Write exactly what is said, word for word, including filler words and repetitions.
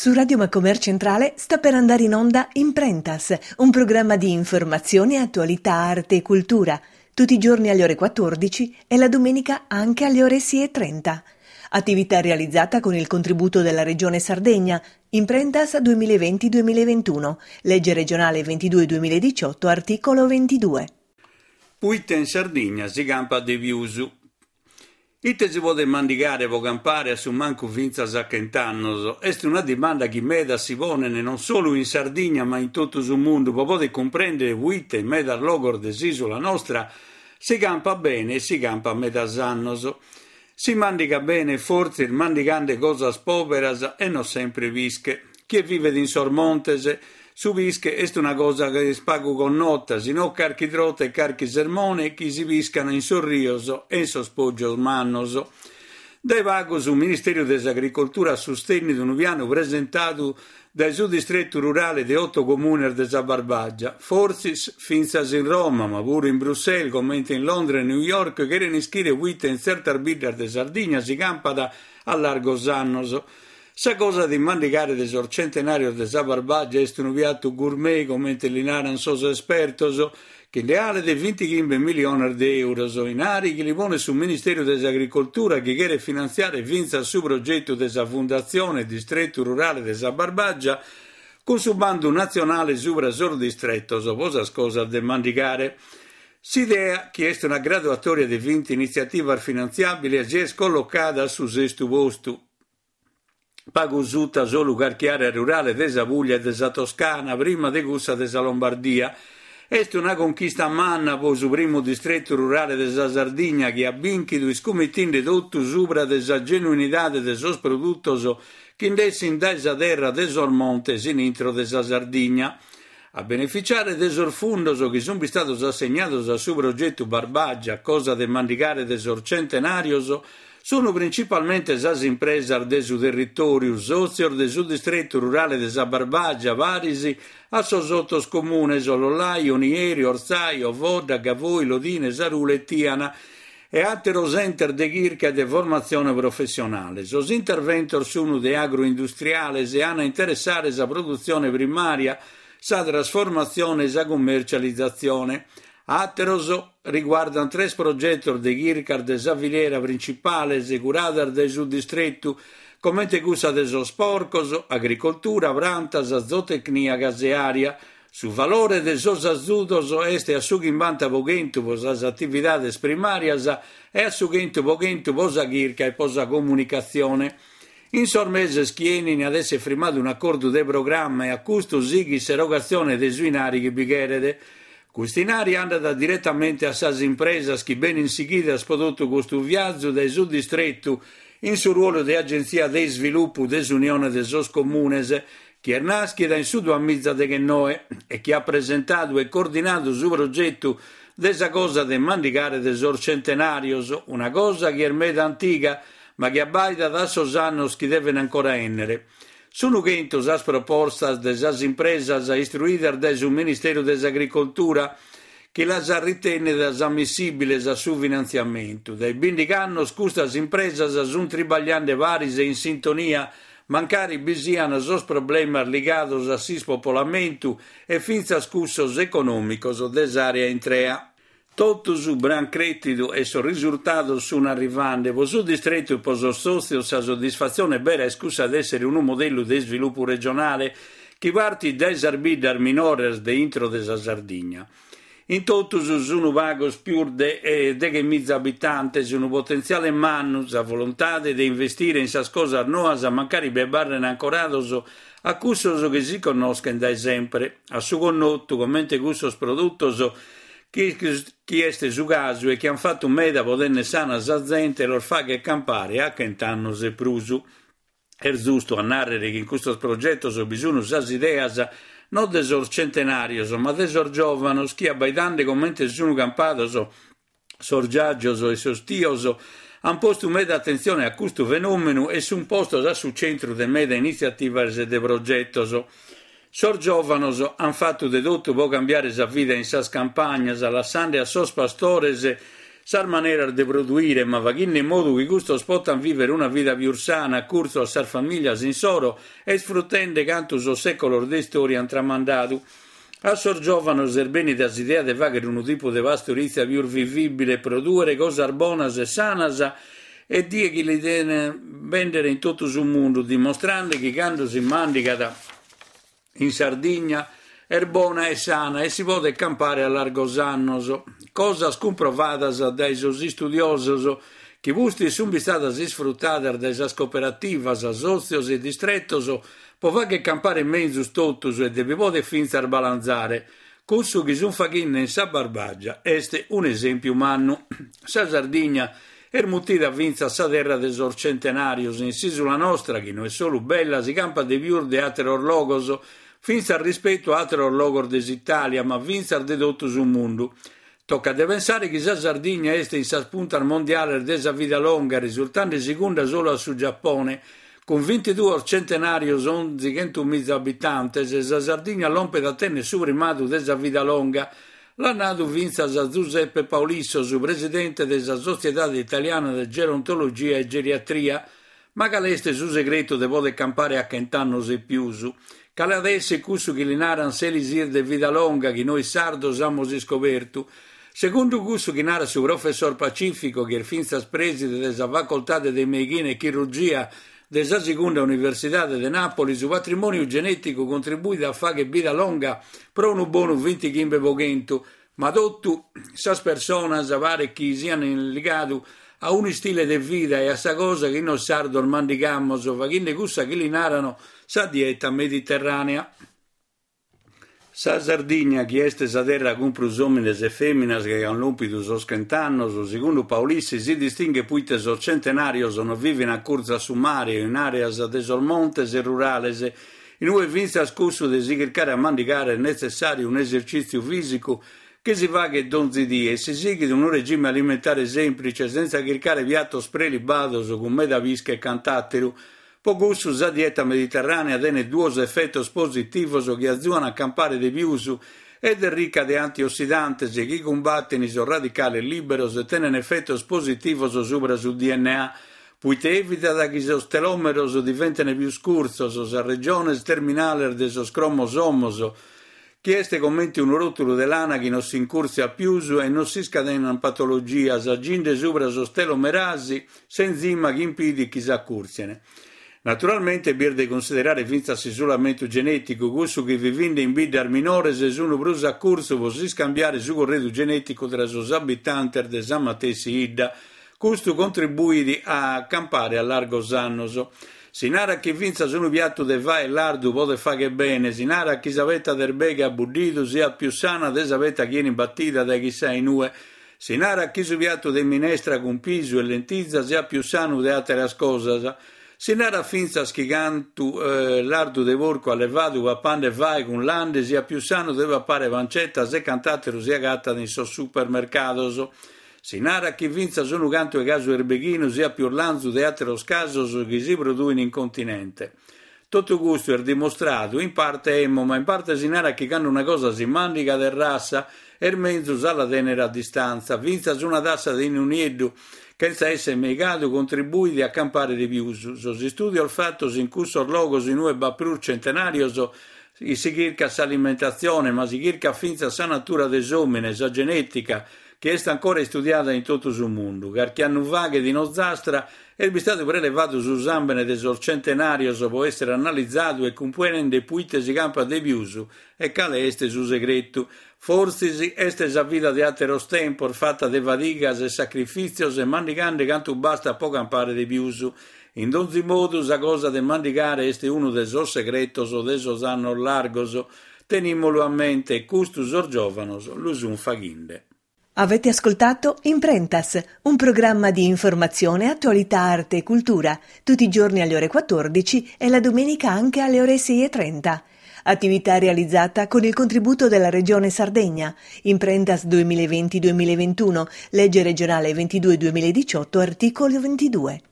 Su Radio Macomer Centrale sta per andare in onda Imprentas, un programma di informazione, attualità, arte e cultura, tutti i giorni alle ore quattordici e la domenica anche alle ore sei e trenta. Attività realizzata con il contributo della Regione Sardegna, Imprentas duemilaventi duemilaventuno, legge regionale ventidue duemiladiciotto, articolo ventidue. Puite in Sardegna si campa di viusu. Ite si può mandicare può campare su manco vinza sacchentannoso. È una domanda che meda si pone non solo in Sardegna ma in tutto il mondo, per poter comprendere puite in meda logor desisola nostra si campa bene e si campa medasannoso. Si mandica bene forse il mandicante cosas poveras e non sempre vische. Chi vive in sormontese su vische è una cosa che spago con nota, se no carchi trote e carchi sermone chi si viscano in sorrioso e in sospoggio mannoso. Dai vago sul Ministero dell'Agricoltura a sostegno di un piano presentato dal suo distretto rurale di otto comuni della Barbaggia, forse finzas in Roma, ma pure in Bruxelles, commenti in Londra e New York, che erano iscritti witte in certa arbitra di Sardegna si campa da a largo sannoso. Sa cosa di mandicare del centenario della Barbaggia è un piatto gourmet, commenti l'inaran sos espertoso, che le ale di venticinque milioni di euro in ari che li pone sul Ministero dell'Agricoltura che chiede finanziare vinza su progetto della Fondazione Distretto Rurale della Barbaggia con su bando nazionale sopra sul distretto, so cosa scosa de mandicare. S'idea che è una graduatoria di vinta iniziativa finanziabile e si è collocata su sesto posto. Pagusuta solo carchiare rurale della Puglia e della Toscana, prima de gussa della Lombardia. È una conquista manna per il primo distretto rurale della Sardegna che ha vinto i scomettini tutto sopra della genuinità dei suoi prodotti che indessi in dessa terra del Sormonte in intro della Sardegna. A beneficiare del sorfondo che sono stati assegnati al suo progetto Barbaggia, cosa del mandicare del sorcentenario, sono principalmente le imprese del suo territorio, sozio del suo distretto rurale della Barbaggia, varisi a suo sottoscomune, Sololai, Onieri, Orzaio, Vodda, Gavoi, Lodine, Sarule e Tiana, e altri center de circa e de formazione professionale. Sos interventi sono de agroindustriali e hanno interessare la produzione primaria, sa trasformazione e sa commercializzazione. Atteroso riguardano tre progetti di Kirkar de Saviliera principale esecurata del suo distretto come gusa de sporcos, agricoltura, prantas, zootecnia casearia, su valore de sos azudos este a su chimbanta pochento posas attivitades primarias e a su chento pochento posa Kirka e posa comunicazione. In sormese schienini ad essere firmato un accordo de programma e a custo sigis erogazione dei suinari che bigherede. Quest'inari è andata direttamente a sas impresas che ben in seguita ha prodotto questo viaggio dal suo distretto in suo ruolo di agenzia di sviluppo dell'Unione dei Sos Comunes che è nasce da in su a mezza de Gennoe e che ha presentato e coordinato il suo progetto dessa cosa del mandicare del sorcentenario, una cosa che è meda antica ma che abbaida da sos annos che devono ancora ennere. Sono quintos as propostas desas impresas istruidas del Ministero dell'Agricoltura che las ritenne das ammissibiles a su finanziamento. Dai bindicanno custas impresas sunt tribagliande varis e in sintonia mancari bisiano sos problemas ligados a sis spopolamento e finzas cussos economicos des'area intrea. Tutto su gran credito e so risultato sono arrivando, per su distretto e per so socio sa soddisfazione vera è scusa ad essere un modello di sviluppo regionale che parti dai arbidar minores de intro della Sardegna. In tutto sono vagos più de, eh, de che mezzo abitante, sono potenziale mannus, a volontà di investire in sas cose noas a mancare bebarren ancorados a cussos che si conoscono da sempre, a su connotto, commente cussos produttos Chi, chi este su caso e che han fatto un meda podenne sana sa gente lor fa che campare a cent'anno se prusu. È giusto a narrare che in questo progetto so bisogno sas ideas non de sor centenarios ma de sor giovanos che abbaidande commente sono campados sorgiagios e sostios han posto un meda attenzione a questo fenomeno e sun posto da su centro de meda iniziativas e de progettos. Sor giovanos han fatto de tutto può cambiare sa vita in sas campagnas, lasciando a sos pastores Sar manera di produrre, ma va in modo che questo possano vivere una vita più sana, a curso a sar famiglia in soro e sfruttando canto so secolo di storia han tramandato. A sor giovano serbeni das idea de vagare un tipo de vastorizia più vivibile, produrre cose buonas e sanas e die che li deve vendere in tutto il mondo, dimostrando che quando si mandica in Sardegna è buona e sana e si può campare a largos annos, cosa scomprovata dai suoi studiosi che vusti sono state sfruttate dai cooperative, sozios e distrettos, può che campare in mezzo totus e deve poter finzar balanzare. Questo che sono facchine in sa barbaggia, este un esempio umano. Sa Sardegna è mutita a vinza sa terra del centenarios, in sulla nostra, che non è solo bella, si campa de viur de atero logos, finza al rispetto a atero logor des'Italia, ma vinza de tutto sul mondo. Tocca de pensare che sa Sardegna este in sa spunta mondiale desa vita longa, risultando seconda solo su Giappone, con ventidue centenarios onze centomila abitanti, e sa Sardegna lompe da tenne su primato desa vita longa, l'ha nato vinza sa Giuseppe Paulisso, su presidente della Società Italiana di Gerontologia e Geriatria, ma caleste su segreto de poter campare a cent'annos e più su. Cale adesso questo che li naran selisir de vita longa che noi sardos amo scoperto. Secondo questo che narra su professor Pacifico, che è finza preside della facoltà di medicina e chirurgia della seconda università di Napoli, su patrimonio genetico contribuito a fare vita longa pro un buono venticinque per cento, ma tutto sas persone pare che siano legati a un stile di vita e a sta cosa che noi sardos mandigamo, facendo questa che li narrano sa dieta mediterranea. Sa Sardegna, che est sa terra con plus homines e femminas che han lumpido sos cent'annos, secondo Paulissi si distingue puite sos centenarios non viven a corsa su mare in areas de sos montes e rurales, in cui vinza scusso de si cercare a mandigare è necessario un esercizio fisico che si va che donzi di e si segue un regime alimentare semplice senza cercare piattos prelibados con medavisca e cantatteru. Poco su sa dieta mediterranea tiene due effetti positivos che aiutano a campare di più ed è ricca di antiossidanti che combattono i radicali liberos e tenen effetti positivi sopra sul D N A, poiché evita che i telomeros diventino più scursos, sa regione terminale dei cromosomos, che este commenti un rotolo di lana che non si incurzia più e non si scatenano patologie, agendo sopra sos telomerasi, enzima che impide che si accurziano. Naturalmente, per de considerare finza isolamento genetico, questo che vivendo in vita minore se sono brusa a corso può si scambiare su corredo genetico tra i abitanti de sa matessi idda, questo contribuì a campare a largos annos. Si narra che finza sono piatto de va e lardo può fare bene, si narra che savetta del bega abbudito sia più sana de savetta che viene battita da chissà in ue, si narra che su piatto de minestra con piso e lentizza sia più sano de altre cose. Si narra finza schigantu eh, l'ardo de vorco allevato a pan e vai con lande sia più sano deve appare pancetta se cantatero sia gatta in so supermercados. Si narra che vinza sono canto e caso erbeghino sia più lanzo de atros casos che si producono in continente. Tutto questo è dimostrato, in parte emmo, ma in parte si narra che quando una cosa si mandica del rassa, er mezzo sa la tenere a distanza, vinza su una tassa di unieddu, che senza essere megato contribuiti a campare di più. Si studia il fatto in cui sono logos in un baprur centenario si cerca alimentazione, ma si cerca finza sa natura des homines, sa genetica, che è ancora studiata in tutto il mondo, perché hanno vaghe di nozzastra è stato prelevato su zambene del centenario può essere analizzato e comprende puite si campa de più e cale este su segreto. Forse este sa vita di ateros tempor fatta de fadigas e sacrificios e mandicande canto basta po campare de più. In ogni modo sa cosa de mandicare este uno de sos segretos o de sos annos largos, tenimolo a mente e custus or giovanos l'usum faghinde. Avete ascoltato Imprentas, un programma di informazione, attualità, arte e cultura, tutti i giorni alle ore quattordici e la domenica anche alle ore sei e trenta. Attività realizzata con il contributo della Regione Sardegna. Imprentas duemilaventi duemilaventuno, legge regionale ventidue duemiladiciotto, articolo ventidue.